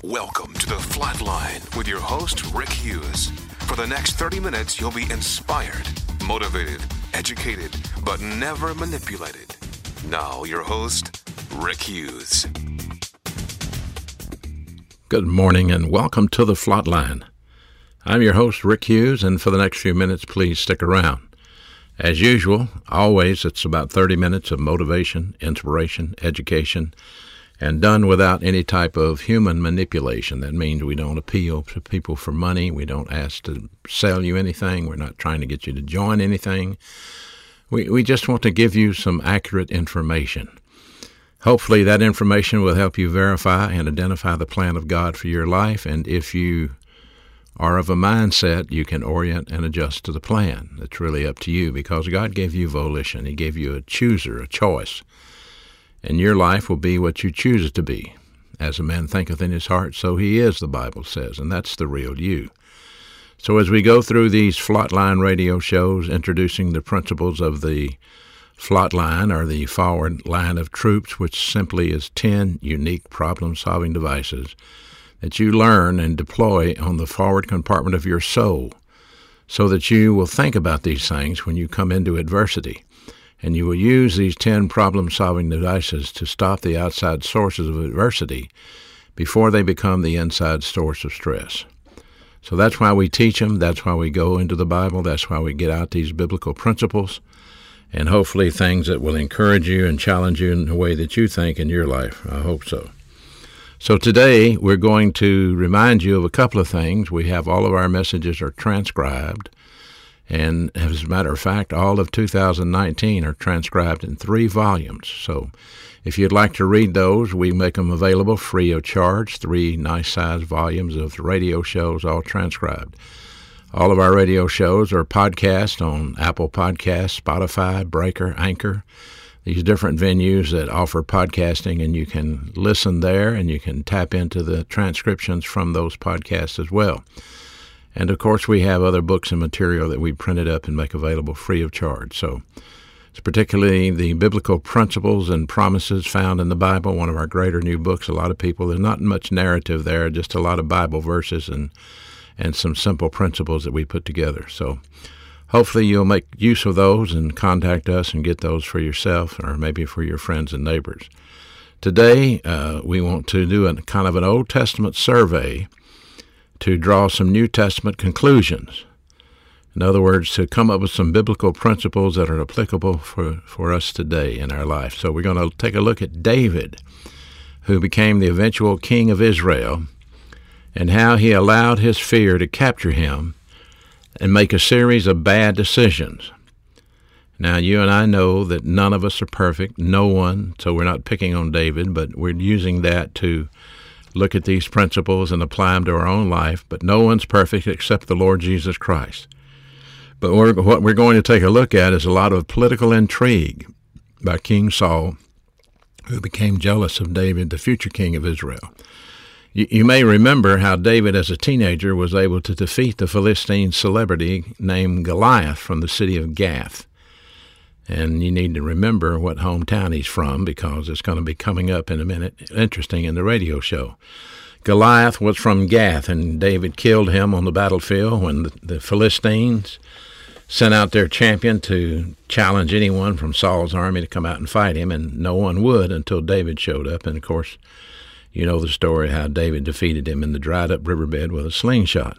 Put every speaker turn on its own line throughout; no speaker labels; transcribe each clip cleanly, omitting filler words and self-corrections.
Welcome to The Flatline with your host, Rick Hughes. For the next 30 minutes, you'll be inspired, motivated, educated, but never manipulated. Now, your host, Rick Hughes.
Good morning and welcome to The Flatline. I'm your host, Rick Hughes, and for the next few minutes, please stick around. As usual, always, it's about 30 minutes of motivation, inspiration, education, and done without any type of human manipulation. That means we don't appeal to people for money. We don't ask to sell you anything. We're not trying to get you to join anything. We just want to give you some accurate information. Hopefully that information will help you verify and identify the plan of God for your life, and if you are of a mindset, you can orient and adjust to the plan. It's really up to you because God gave you volition. He gave you a chooser, a choice. And your life will be what you choose it to be. As a man thinketh in his heart, so he is, the Bible says, and that's the real you. So as we go through these Flatline radio shows, introducing the principles of the Flatline, or the forward line of troops, which simply is 10 unique problem-solving devices that you learn and deploy on the forward compartment of your soul, so that you will think about these things when you come into adversity. And you will use these 10 problem-solving devices to stop the outside sources of adversity before they become the inside source of stress. So that's why we teach them. That's why we go into the Bible. That's why we get out these biblical principles, and hopefully things that will encourage you and challenge you in the way that you think in your life. I hope so. So today we're going to remind you of a couple of things. We have all of our messages are transcribed. And as a matter of fact, all of 2019 are transcribed in 3 volumes. So if you'd like to read those, we make them available free of charge, 3 nice-sized volumes of the radio shows, all transcribed. All of our radio shows are podcast on Apple Podcasts, Spotify, Breaker, Anchor, these different venues that offer podcasting, and you can listen there and you can tap into the transcriptions from those podcasts as well. And, of course, we have other books and material that we printed up and make available free of charge. So it's particularly the biblical principles and promises found in the Bible, one of our greater new books. A lot of people, there's not much narrative there, just a lot of Bible verses and some simple principles that we put together. So hopefully you'll make use of those and contact us and get those for yourself or maybe for your friends and neighbors. Today we want to do a kind of an Old Testament survey to draw some New Testament conclusions. In other words, to come up with some biblical principles that are applicable for us today in our life. So we're going to take a look at David, who became the eventual king of Israel, and how he allowed his fear to capture him and make a series of bad decisions. Now, you and I know that none of us are perfect, no one, so we're not picking on David, but we're using that to look at these principles and apply them to our own life, but no one's perfect except the Lord Jesus Christ. But what we're going to take a look at is a lot of political intrigue by King Saul, who became jealous of David, the future king of Israel. You may remember how David, as a teenager, was able to defeat the Philistine celebrity named Goliath from the city of Gath. And you need to remember what hometown he's from, because it's going to be coming up in a minute, interesting, in the radio show. Goliath was from Gath, and David killed him on the battlefield when the Philistines sent out their champion to challenge anyone from Saul's army to come out and fight him, and no one would until David showed up. And, of course, you know the story how David defeated him in the dried-up riverbed with a slingshot.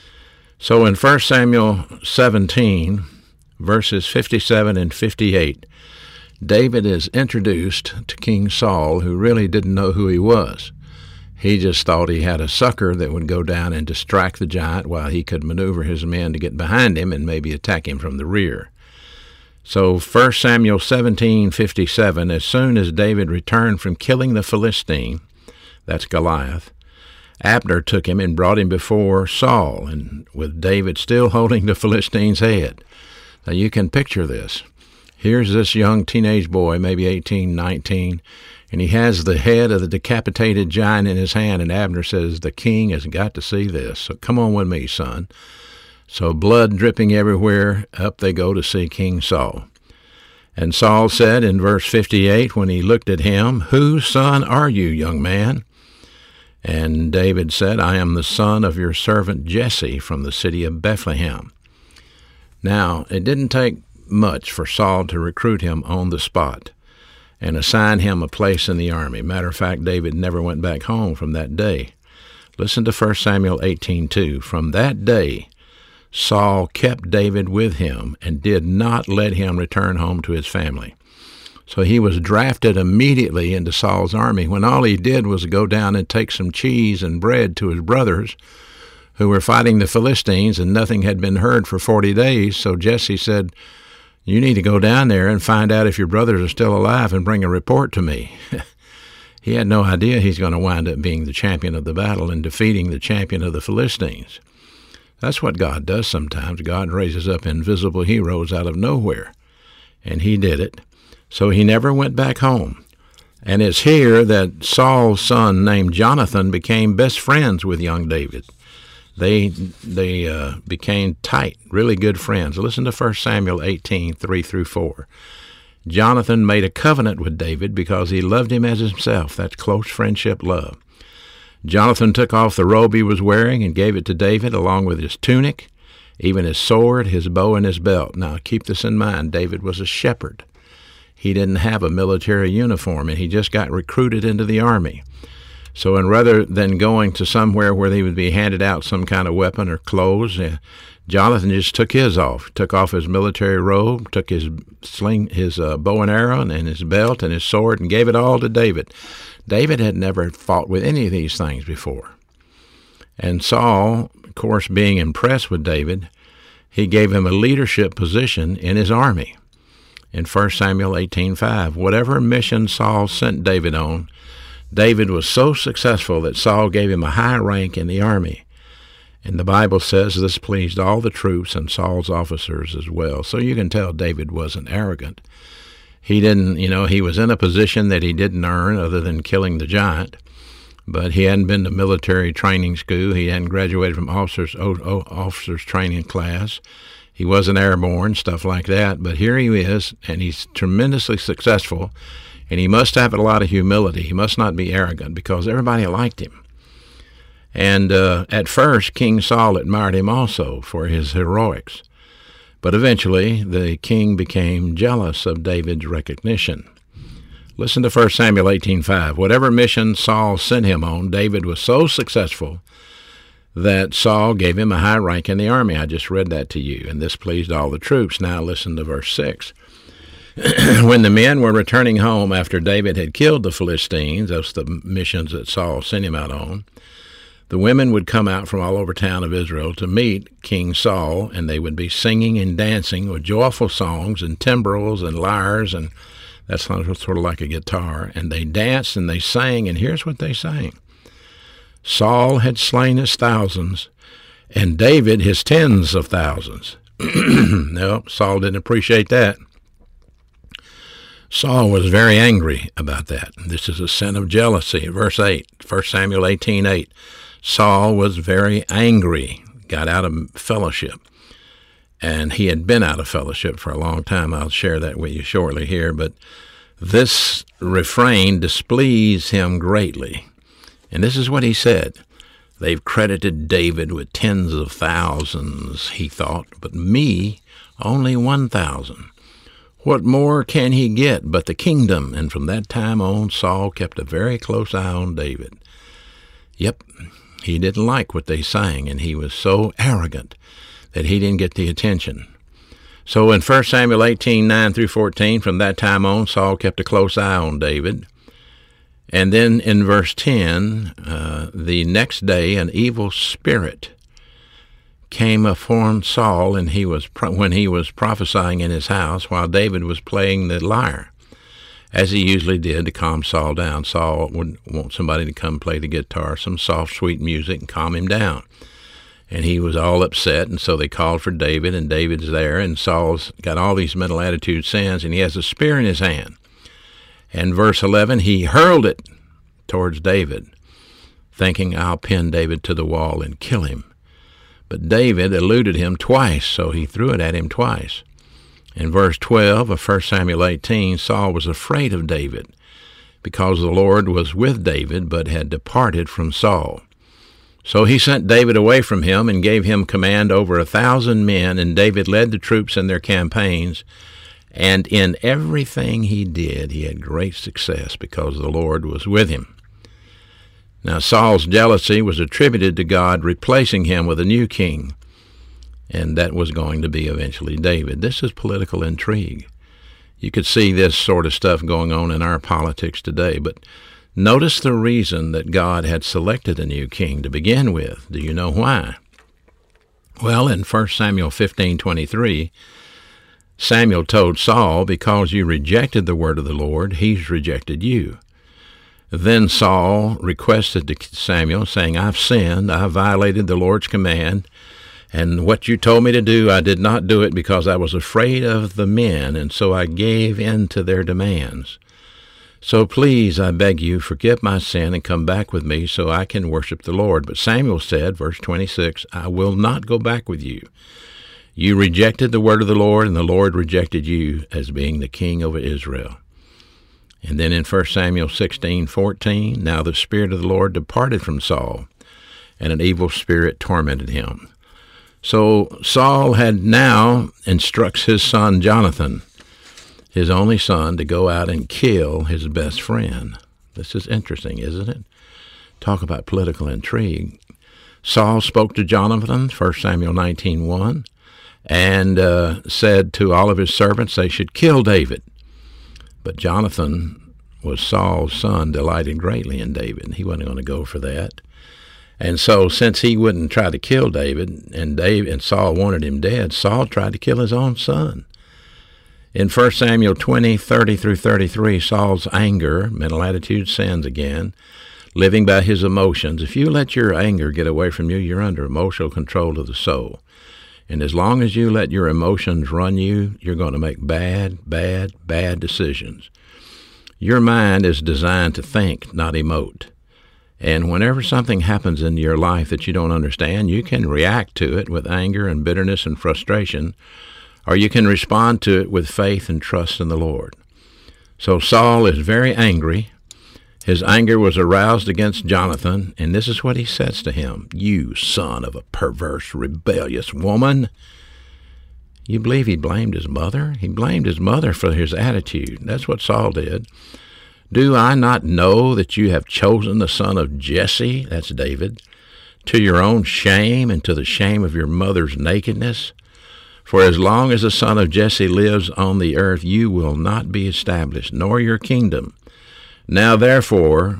So in 1 Samuel 17, verses 57 and 58, David is introduced to King Saul, who really didn't know who he was. He just thought he had a sucker that would go down and distract the giant while he could maneuver his men to get behind him and maybe attack him from the rear. So 1 Samuel 17:57, as soon as David returned from killing the Philistine, that's Goliath, Abner took him and brought him before Saul, and with David still holding the Philistine's head. Now you can picture this. Here's this young teenage boy, maybe 18, 19, and he has the head of the decapitated giant in his hand, and Abner says, the king has got to see this, so come on with me, son. So blood dripping everywhere, up they go to see King Saul. And Saul said in verse 58, when he looked at him, whose son are you, young man? And David said, I am the son of your servant Jesse from the city of Bethlehem. Now, it didn't take much for Saul to recruit him on the spot and assign him a place in the army. Matter of fact, David never went back home from that day. Listen to 1 Samuel 18:2. From that day, Saul kept David with him and did not let him return home to his family. So he was drafted immediately into Saul's army when all he did was go down and take some cheese and bread to his brothers who were fighting the Philistines, and nothing had been heard for 40 days. So Jesse said, you need to go down there and find out if your brothers are still alive and bring a report to me. He had no idea he's going to wind up being the champion of the battle and defeating the champion of the Philistines. That's what God does sometimes. God raises up invisible heroes out of nowhere, and he did it. So he never went back home. And it's here that Saul's son named Jonathan became best friends with young David. They became tight, really good friends. Listen to 1 Samuel 18:3-4. Jonathan made a covenant with David because he loved him as himself. That's close friendship love. Jonathan took off the robe he was wearing and gave it to David along with his tunic, even his sword, his bow, and his belt. Now keep this in mind. David was a shepherd. He didn't have a military uniform, and he just got recruited into the army. So rather than going to somewhere where he would be handed out some kind of weapon or clothes, Jonathan just took his off, took off his military robe, took his sling, his bow and arrow, and his belt and his sword, and gave it all to David. David had never fought with any of these things before. And Saul, of course, being impressed with David, he gave him a leadership position in his army. In 1 Samuel 18:5, whatever mission Saul sent David on, David was so successful that Saul gave him a high rank in the army. And the Bible says this pleased all the troops and Saul's officers as well. So you can tell David wasn't arrogant. He didn't, he was in a position that he didn't earn other than killing the giant. But he hadn't been to military training school. He hadn't graduated from officers training class. He wasn't airborne, stuff like that. But here he is, and he's tremendously successful. And he must have a lot of humility. He must not be arrogant because everybody liked him. And at first, King Saul admired him also for his heroics. But eventually, the king became jealous of David's recognition. Listen to 1 Samuel 18:5. Whatever mission Saul sent him on, David was so successful that Saul gave him a high rank in the army. I just read that to you, and this pleased all the troops. Now listen to verse 6. When the men were returning home after David had killed the Philistines, those the missions that Saul sent him out on, the women would come out from all over town of Israel to meet King Saul, and they would be singing and dancing with joyful songs and timbrels and lyres, and that's sort of like a guitar. And they danced and they sang, and here's what they sang. Saul had slain his thousands, and David his tens of thousands. No, Saul didn't appreciate that. Saul was very angry about that. This is a sin of jealousy. Verse 8, 1 Samuel 18:8. Saul was very angry, got out of fellowship. And he had been out of fellowship for a long time. I'll share that with you shortly here. But this refrain displeased him greatly. And this is what he said. They've credited David with tens of thousands, he thought, but me only 1,000. What more can he get but the kingdom? And from that time on, Saul kept a very close eye on David. Yep, he didn't like what they sang, and he was so arrogant that he didn't get the attention. So in 1 Samuel 18:9-14, from that time on, Saul kept a close eye on David. And then in verse 10, the next day an evil spirit came upon Saul, and when he was prophesying in his house while David was playing the lyre, as he usually did to calm Saul down. Saul would want somebody to come play the guitar, some soft, sweet music, and calm him down. And he was all upset, and so they called for David, and David's there, and Saul's got all these mental attitude sins, and he has a spear in his hand. And verse 11, he hurled it towards David, thinking, I'll pin David to the wall and kill him. But David eluded him twice, so he threw it at him twice. In verse 12 of 1 Samuel 18, Saul was afraid of David because the Lord was with David, but had departed from Saul. So he sent David away from him and gave him command over 1,000 men, and David led the troops in their campaigns. And in everything he did, he had great success because the Lord was with him. Now Saul's jealousy was attributed to God replacing him with a new king, and that was going to be eventually David. This is political intrigue. You could see this sort of stuff going on in our politics today, but notice the reason that God had selected a new king to begin with. Do you know why? Well, in 1 Samuel 15:23, Samuel told Saul, because you rejected the word of the Lord, he's rejected you. Then Saul requested to Samuel, saying, I've sinned, I've violated the Lord's command, and what you told me to do, I did not do it because I was afraid of the men, and so I gave in to their demands. So please, I beg you, forgive my sin and come back with me so I can worship the Lord. But Samuel said, verse 26, I will not go back with you. You rejected the word of the Lord, and the Lord rejected you as being the king over Israel. And then in 1 Samuel 16:14, now the Spirit of the Lord departed from Saul, and an evil spirit tormented him. So Saul had now instructs his son Jonathan, his only son, to go out and kill his best friend. This is interesting, isn't it? Talk about political intrigue. Saul spoke to Jonathan, 1 Samuel 19:1, and said to all of his servants they should kill David. But Jonathan was Saul's son, delighted greatly in David, and he wasn't going to go for that. And so since he wouldn't try to kill David, and Saul wanted him dead, Saul tried to kill his own son. In 1 Samuel 20:30-33, Saul's anger, mental attitude, sins again, living by his emotions. If you let your anger get away from you, you're under emotional control of the soul. And as long as you let your emotions run you, you're going to make bad decisions. Your mind is designed to think, not emote. And whenever something happens in your life that you don't understand, you can react to it with anger and bitterness and frustration, or you can respond to it with faith and trust in the Lord. So Saul is very angry. His anger was aroused against Jonathan, and this is what he says to him. You son of a perverse, rebellious woman. You believe he blamed his mother? He blamed his mother for his attitude. That's what Saul did. Do I not know that you have chosen the son of Jesse, that's David, to your own shame and to the shame of your mother's nakedness? For as long as the son of Jesse lives on the earth, you will not be established, nor your kingdom. Now therefore,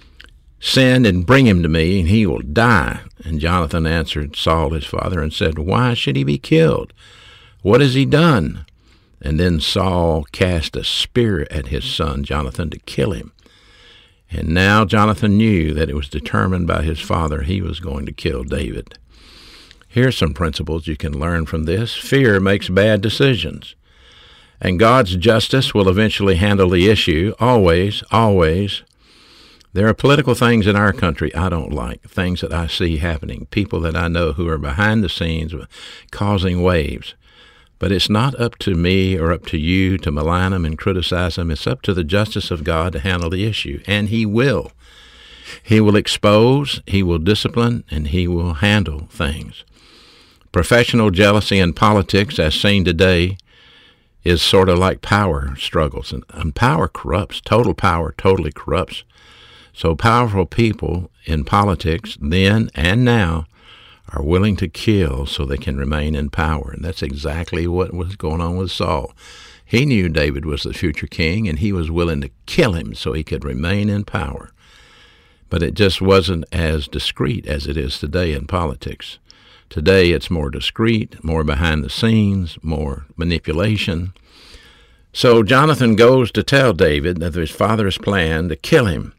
send and bring him to me, and he will die. And Jonathan answered Saul his father and said, Why should he be killed? What has he done? And then Saul cast a spear at his son Jonathan to kill him. And now Jonathan knew that it was determined by his father he was going to kill David. Here's some principles you can learn from this. Fear makes bad decisions. And God's justice will eventually handle the issue, always. There are political things in our country I don't like, things that I see happening, people that I know who are behind the scenes causing waves. But it's not up to me or up to you to malign them and criticize them. It's up to the justice of God to handle the issue, and he will. He will expose, he will discipline, and he will handle things. Professional jealousy in politics, as seen today, is sort of like power struggles, and power corrupts. Total power totally corrupts. So powerful people in politics then and now are willing to kill so they can remain in power, and that's exactly what was going on with Saul. He knew David was the future king, and he was willing to kill him so he could remain in power. But it just wasn't as discreet as it is today in politics. Today it's more discreet, more behind the scenes, more manipulation. So Jonathan goes to tell David that his father has planned to kill him,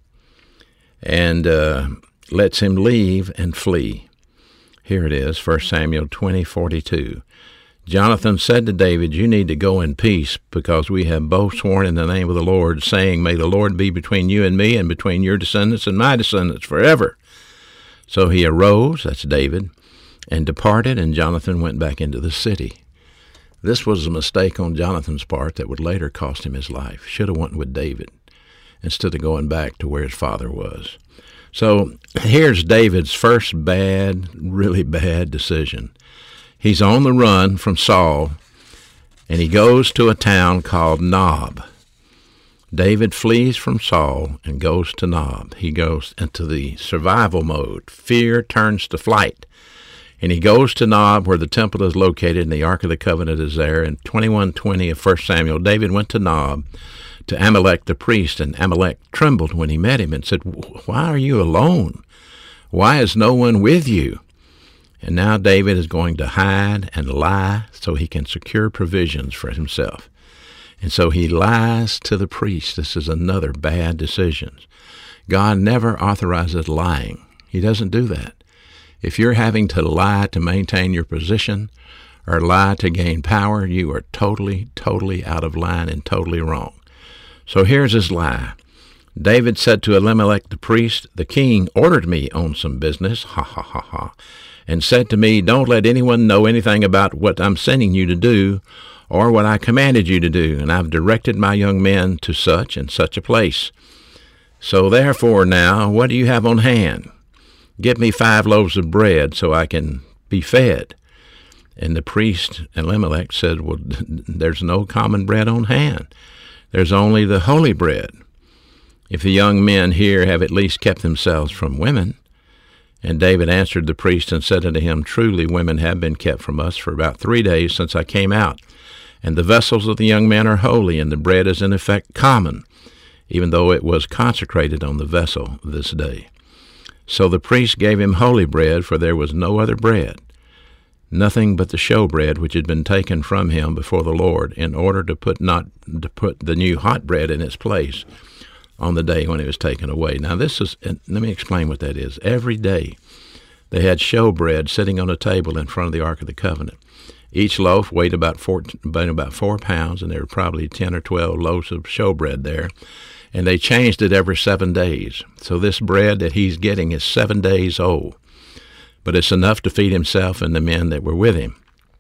and lets him leave and flee. Here it is, 1 Samuel 20:42. Jonathan said to David, you need to go in peace, because we have both sworn in the name of the Lord, saying, may the Lord be between you and me, and between your descendants and my descendants forever. So he arose, that's David, and departed, and Jonathan went back into the city. This was a mistake on Jonathan's part that would later cost him his life. Should have went with David. instead of going back to where his father was. So here's David's first really bad decision. He's on the run from Saul, and he goes to a town called Nob. David flees from Saul and goes to Nob. He goes into the survival mode. Fear turns to flight. And he goes to Nob, where the temple is located, and the Ark of the Covenant is there. In 21:20 of 1 Samuel, David went to Nob to Amalek the priest, and Amalek trembled when he met him and said, "Why are you alone? Why is no one with you?" And now David is going to hide and lie so he can secure provisions for himself. And so he lies to the priest. This is another bad decision. God never authorizes lying. He doesn't do that. If you're having to lie to maintain your position or lie to gain power, you are totally out of line and totally wrong. So here's his lie. David said to Elimelech the priest, "The king ordered me on some business, and said to me, 'Don't let anyone know anything about what I'm sending you to do or what I commanded you to do, and I've directed my young men to such and such a place. So therefore now, what do you have on hand? Get me 5 loaves of bread so I can be fed.' And the priest Elimelech said, 'Well, there's no common bread on hand. There's only the holy bread. If the young men here have at least kept themselves from women.' And David answered the priest and said unto him, 'Truly women have been kept from us for about 3 days since I came out. And the vessels of the young men are holy, and the bread is in effect common, even though it was consecrated on the vessel this day.' So the priest gave him holy bread, for there was no other bread, nothing but the show bread which had been taken from him before the Lord, in order to put the new hot bread in its place on the day when it was taken away." Now let me explain what that is. Every day they had show bread sitting on a table in front of the Ark of the Covenant. Each loaf weighed about 4 pounds, and there were probably 10 or 12 loaves of show bread there. And they changed it every 7 days. So this bread that he's getting is 7 days old. But it's enough to feed himself and the men that were with him.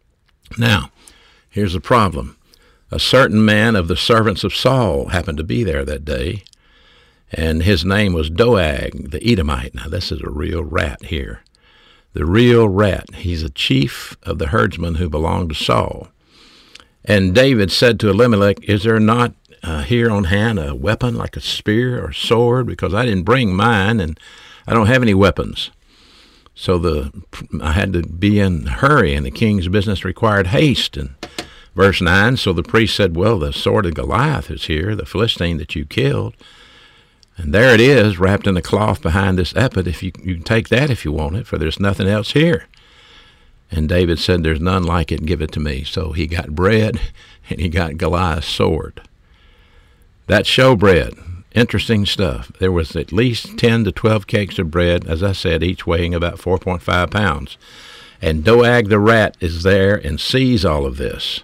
Now, here's the problem. A certain man of the servants of Saul happened to be there that day, and his name was Doeg the Edomite. Now, this is a real rat here. The real rat. He's a chief of the herdsmen who belonged to Saul. And David said to Elimelech, "Is there not here on hand a weapon like a spear or sword? Because I didn't bring mine, and I don't have any weapons." So I had to be in a hurry, and the king's business required haste. And verse 9, so the priest said, "Well, the sword of Goliath is here, the Philistine that you killed. And there it is, wrapped in a cloth behind this ephod. If you can take that if you want it, for there's nothing else here." And David said, "There's none like it, give it to me." So he got bread, and he got Goliath's sword. That showbread, interesting stuff. There was at least 10 to 12 cakes of bread, as I said, each weighing about 4.5 pounds. And Doeg the rat is there and sees all of this.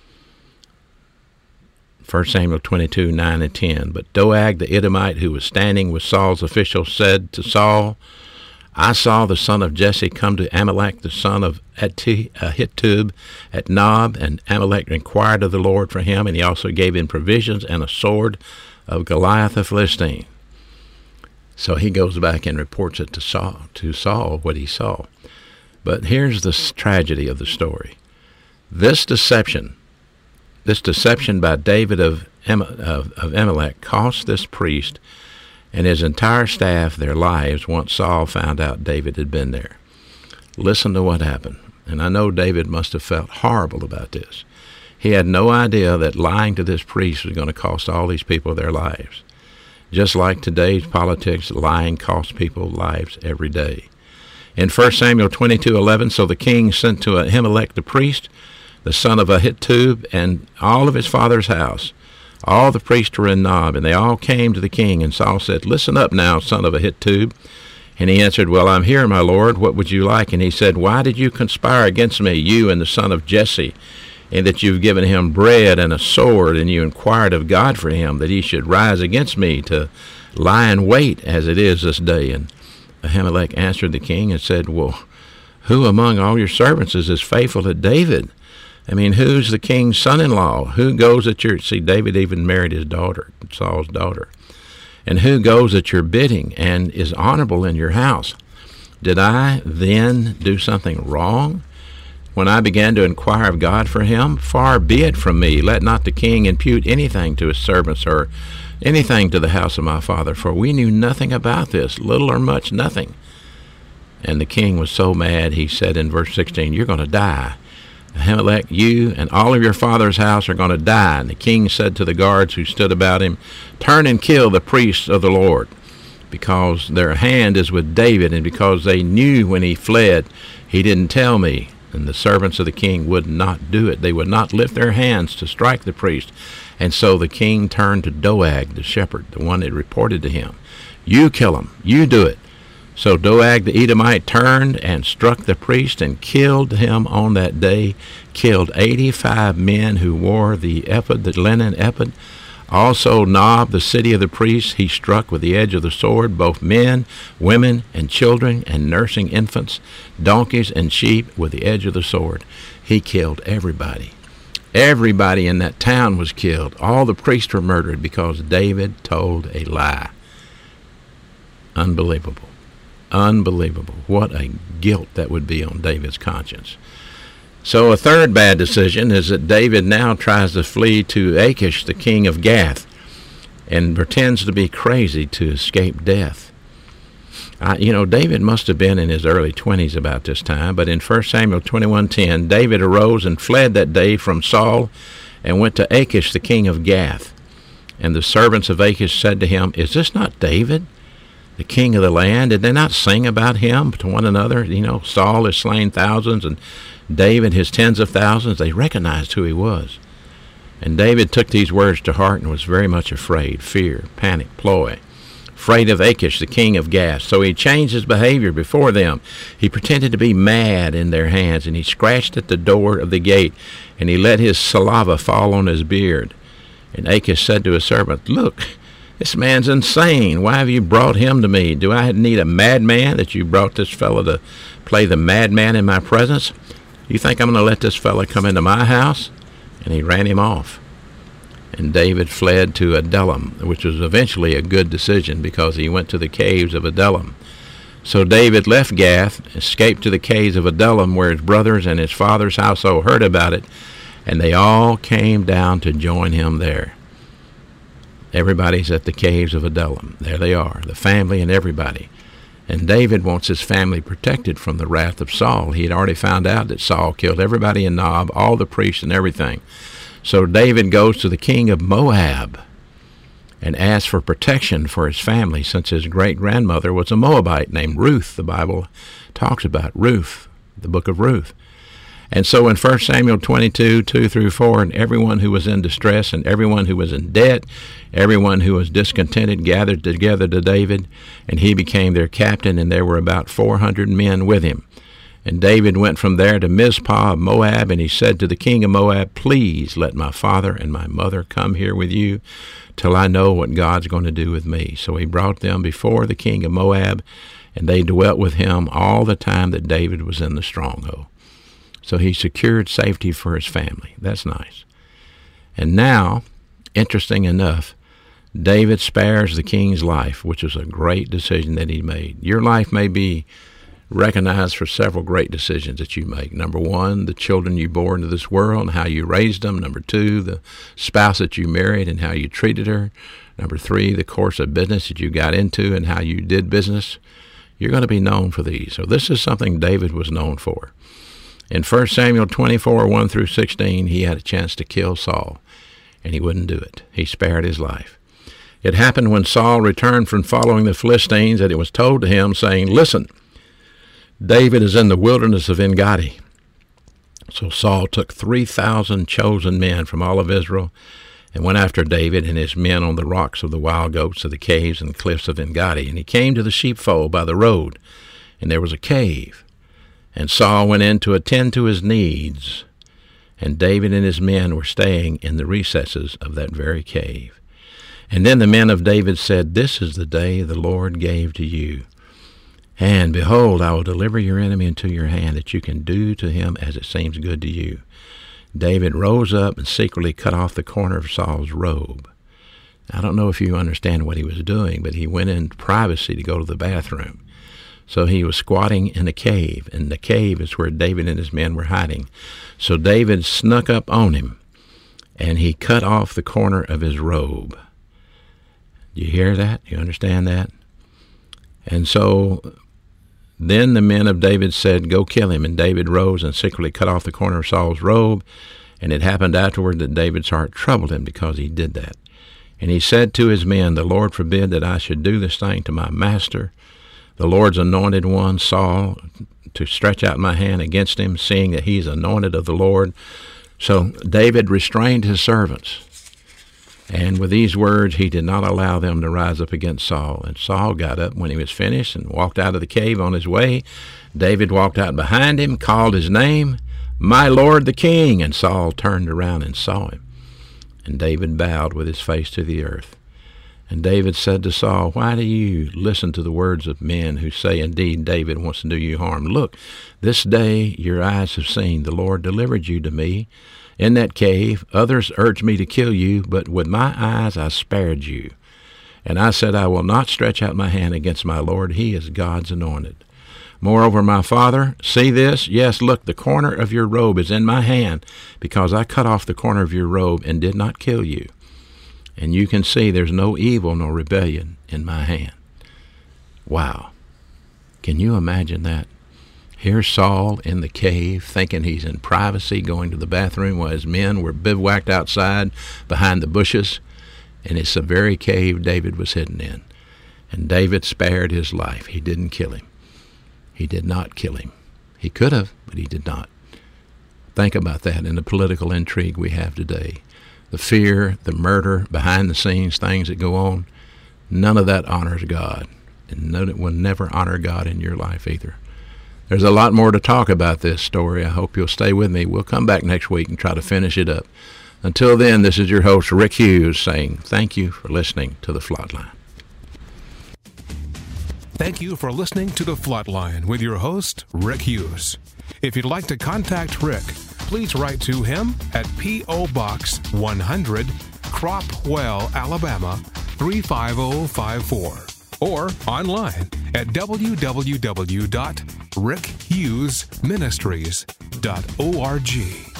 1 Samuel 22, 9 and 10. But Doeg the Edomite, who was standing with Saul's officials, said to Saul, "I saw the son of Jesse come to Amalek, the son of Ahitub, at Nob, and Amalek inquired of the Lord for him, and he also gave him provisions and a sword of Goliath the Philistine." So he goes back and reports it to Saul what he saw. But here's the tragedy of the story. This deception by David of Amalek cost this priest and his entire staff their lives once Saul found out David had been there. Listen to what happened. And I know David must have felt horrible about this. He had no idea that lying to this priest was going to cost all these people their lives. Just like today's politics, lying costs people lives every day. In 1 Samuel 22:11, so the king sent to Ahimelech the priest, the son of Ahitub, and all of his father's house. All the priests were in Nob, and they all came to the king. And Saul said, "Listen up now, son of Ahitub." And he answered, "Well, I'm here, my lord. What would you like?" And he said, "Why did you conspire against me, you and the son of Jesse, and that you've given him bread and a sword, and you inquired of God for him, that he should rise against me to lie in wait, as it is this day?" And Ahimelech answered the king and said, "Well, who among all your servants is as faithful as David? I mean, who's the king's son-in-law? Who goes at your..." See, David even married his daughter, Saul's daughter. And who goes at your bidding and is honorable in your house? Did I then do something wrong when I began to inquire of God for him? Far be it from me. Let not the king impute anything to his servants or anything to the house of my father, for we knew nothing about this, little or much, nothing. And the king was so mad, he said in verse 16, you're going to die. Ahimelech, you and all of your father's house are going to die. And the king said to the guards who stood about him, turn and kill the priests of the Lord, because their hand is with David, and because they knew when he fled, he didn't tell me. And the servants of the king would not do it. They would not lift their hands to strike the priest. And so the king turned to Doeg, the shepherd, the one that reported to him, you kill him, you do it. So Doeg the Edomite turned and struck the priest and killed him on that day, killed 85 men who wore the ephod, the linen ephod. Also Nob, the city of the priests, he struck with the edge of the sword, both men, women, and children, and nursing infants, donkeys and sheep with the edge of the sword. He killed everybody. Everybody in that town was killed. All the priests were murdered because David told a lie. Unbelievable. Unbelievable. What a guilt that would be on David's conscience. So a third bad decision is that David now tries to flee to Achish, the king of Gath, and pretends to be crazy to escape death. David must have been in his early 20s about this time, but in 1 Samuel 21:10, David arose and fled that day from Saul and went to Achish, the king of Gath. And the servants of Achish said to him, is this not David, the king of the land? Did they not sing about him to one another? Saul has slain thousands and David his tens of thousands. They recognized who he was. And David took these words to heart and was very much afraid, fear, panic, ploy, afraid of Achish, the king of Gath. So he changed his behavior before them. He pretended to be mad in their hands, and he scratched at the door of the gate, and he let his saliva fall on his beard. And Achish said to his servant, look, this man's insane. Why have you brought him to me? Do I need a madman that you brought this fellow to play the madman in my presence? You think I'm going to let this fellow come into my house? And he ran him off. And David fled to Adullam, which was eventually a good decision because he went to the caves of Adullam. So David left Gath, escaped to the caves of Adullam, where his brothers and his father's household heard about it, and they all came down to join him there. Everybody's at the caves of Adullam. There they are, the family and everybody. And David wants his family protected from the wrath of Saul. He had already found out that Saul killed everybody in Nob, all the priests and everything. So David goes to the king of Moab and asks for protection for his family, since his great-grandmother was a Moabite named Ruth. The Bible talks about Ruth, the book of Ruth. And so in 1 Samuel 22, 2 through 4, and everyone who was in distress and everyone who was in debt, everyone who was discontented gathered together to David, and he became their captain, and there were about 400 men with him. And David went from there to Mizpah of Moab, and he said to the king of Moab, please let my father and my mother come here with you till I know what God's going to do with me. So he brought them before the king of Moab, and they dwelt with him all the time that David was in the stronghold. So he secured safety for his family. That's nice. And now, interesting enough, David spares the king's life, which is a great decision that he made. Your life may be recognized for several great decisions that you make. Number one, the children you bore into this world and how you raised them. Number two, the spouse that you married and how you treated her. Number three, the course of business that you got into and how you did business. You're going to be known for these. So this is something David was known for. In 1 Samuel 24, 1 through 16, he had a chance to kill Saul, and he wouldn't do it. He spared his life. It happened when Saul returned from following the Philistines that it was told to him, saying, listen, David is in the wilderness of En-Gedi. So Saul took 3,000 chosen men from all of Israel and went after David and his men on the rocks of the wild goats of the caves and cliffs of En-Gedi. And he came to the sheepfold by the road, and there was a cave. And Saul went in to attend to his needs, and David and his men were staying in the recesses of that very cave. And then the men of David said, this is the day the Lord gave to you. And behold, I will deliver your enemy into your hand, that you can do to him as it seems good to you. David rose up and secretly cut off the corner of Saul's robe. I don't know if you understand what he was doing, but he went in privacy to go to the bathroom. So he was squatting in a cave, and the cave is where David and his men were hiding. So David snuck up on him, and he cut off the corner of his robe. You hear that? You understand that? And so then the men of David said, "Go kill him." And David rose and secretly cut off the corner of Saul's robe. And it happened afterward that David's heart troubled him because he did that. And he said to his men, "The Lord forbid that I should do this thing to my master, the Lord's anointed one, Saul, to stretch out my hand against him, seeing that he is anointed of the Lord." So David restrained his servants. And with these words, he did not allow them to rise up against Saul. And Saul got up when he was finished and walked out of the cave on his way. David walked out behind him, called his name, "My Lord the King." And Saul turned around and saw him. And David bowed with his face to the earth. And David said to Saul, "Why do you listen to the words of men who say, indeed, David wants to do you harm? Look, this day your eyes have seen the Lord delivered you to me in that cave. Others urged me to kill you, but with my eyes I spared you. And I said, I will not stretch out my hand against my Lord. He is God's anointed. Moreover, my father, see this? Yes, look, the corner of your robe is in my hand, because I cut off the corner of your robe and did not kill you. And you can see there's no evil nor rebellion in my hand." Wow. Can you imagine that? Here's Saul in the cave, thinking he's in privacy, going to the bathroom while his men were bivouacked outside behind the bushes. And it's the very cave David was hidden in. And David spared his life. He didn't kill him. He did not kill him. He could have, but he did not. Think about that in the political intrigue we have today. The fear, the murder, behind the scenes, things that go on, none of that honors God. And it will never honor God in your life either. There's a lot more to talk about this story. I hope you'll stay with me. We'll come back next week and try to finish it up. Until then, this is your host, Rick Hughes, saying thank you for listening to The Flatline.
Thank you for listening to The Flatline with your host, Rick Hughes. If you'd like to contact Rick, please write to him at P.O. Box 100, Cropwell, Alabama 35054, or online at www.rickhughesministries.org.